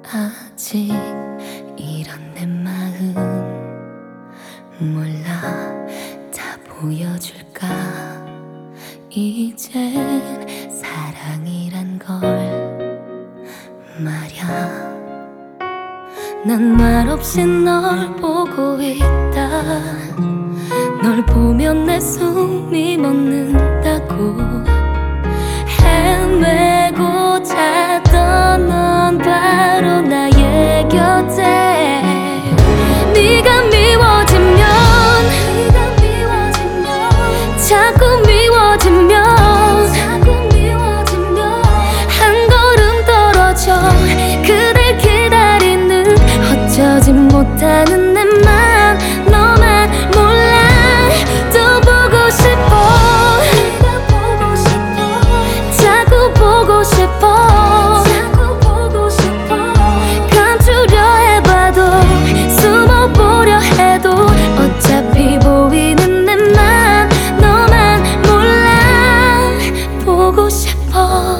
아직 이런 내 마음 몰라 다 보여줄까. 이젠 사랑이란 걸 말야. 난 말없이 널 보고 있다. 널 보면 내 숨이 멎는다고. 헤매고 자던 넌 바로 나의 곁에. 네가 미워지면 자꾸 미워지면 한 걸음 떨어져. 그댈 기다리는 어쩌지 못하는 내 맘 너만 몰라. 또 보고 싶어. 자꾸 보고 싶어. 감추려 해봐도 숨어보려 해도 어차피 보이는 내 맘 너만 몰라. 보고 싶어.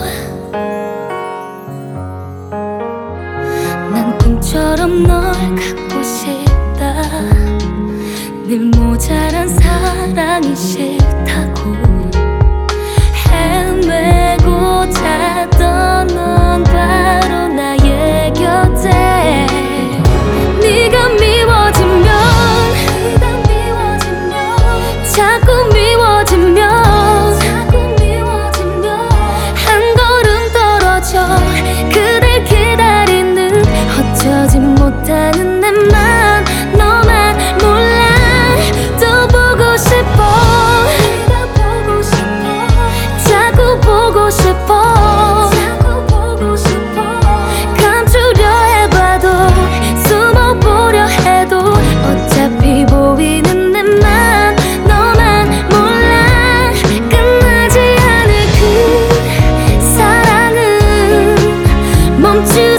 난 꿈처럼 널 갖고 싶다. 늘 모자란 사랑이 싫다고. 헤매고 자던 넌 바로 나의 곁에. 네가 미워지면 자꾸 미워지면 한 걸음 떨어져. 그댈 기다리는 어쩌지 못하는 내 맘 너만 몰라. 또 보고 싶어. 자꾸 보고 싶어. 감추려 해봐도 숨어보려 해도 어차피 보이는 내 맘 너만 몰라. 끝나지 않을 그 사랑은 멈추